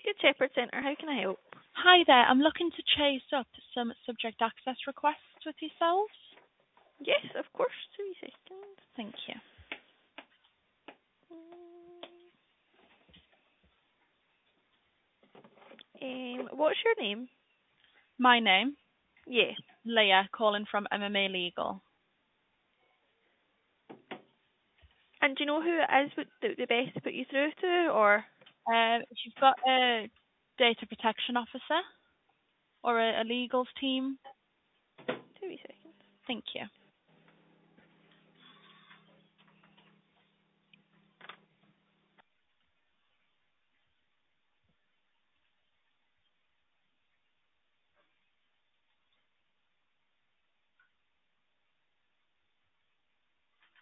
Good Shepherd Centre, how can I help? Hi there. I'm looking to chase up some subject access requests with yourselves. Yes, of course, 2 seconds. Thank you. What's your name? My name, Yeah. Leah, calling from MMA Legal. And do you know who it is the best to put you through to, or? If you've got a data protection officer or a legals team, 2 seconds. thank you.